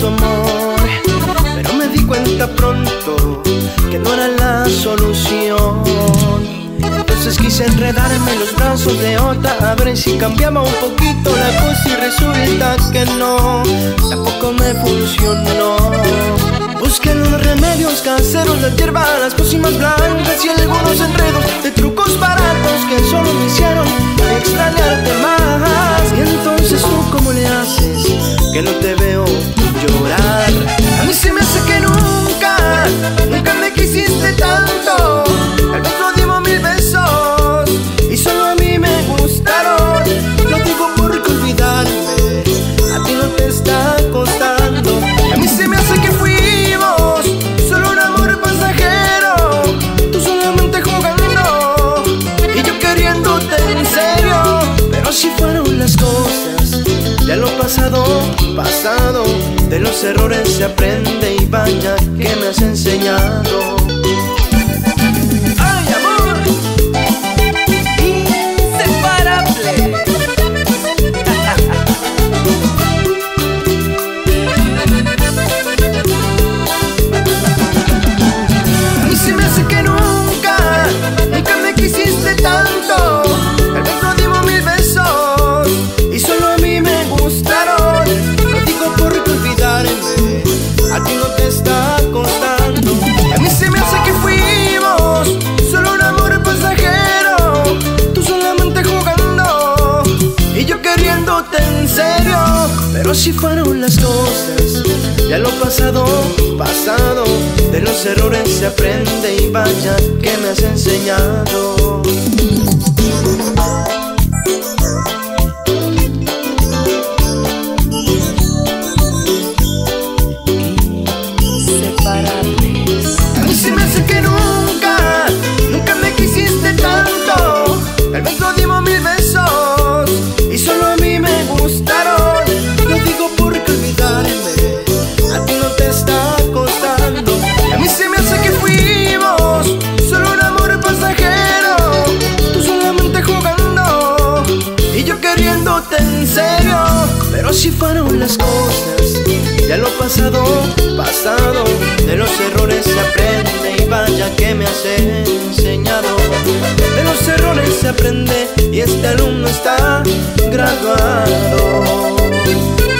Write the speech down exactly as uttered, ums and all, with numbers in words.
tu amor, pero me di cuenta pronto que no era la solución. Entonces quise enredarme en los brazos de otra, a ver si cambiaba un poquito la cosa, y resulta que no, tampoco me funcionó. Busqué los remedios caseros, la hierba, las pócimas blancas y algunos enredos de trucos baratos que solo me hicieron extrañarte más. Y entonces tú, ¿cómo le haces que no te veo llorar? A mí se me hace que nunca, nunca me quisiste tanto. Tal vez lo dimos mil besos y solo a mí me gustaron. Lo digo porque olvidarme a ti no te está costando. A mí se me hace que fuimos solo un amor pasajero, tú solamente jugando y yo queriéndote en serio. Pero así fueron las cosas, ya lo pasado, pasado. De los errores se aprende y vaya que me has enseñado. ¡Ay, amor! Inseparable. A mí se me hace que nunca, nunca me quisiste tanto. Tal vez no dimos mil besos y solo a mí me gustaron. Lo digo porque olvidarme a ti no te está costando. A mí se me hace que fuimos solo un amor pasajero, tú solamente jugando y yo queriéndote en serio. Pero así fueron las cosas, ya lo pasado, pasado. De los errores se aprende y vaya que me has enseñado. A mí se me hace que nunca, nunca me quisiste tanto. Tal vez lo dimos mil besos y solo a mí me gustaron. Lo digo porque olvidarme a ti no te está costando. A mí se me hace que fuimos solo un amor pasajero, tú solamente jugando y yo queriéndote en serio. Pero así fueron las cosas, ya lo pasado, pasado. De los errores se aprende y vaya que me has enseñado. De los errores se aprende y este alumno está graduado.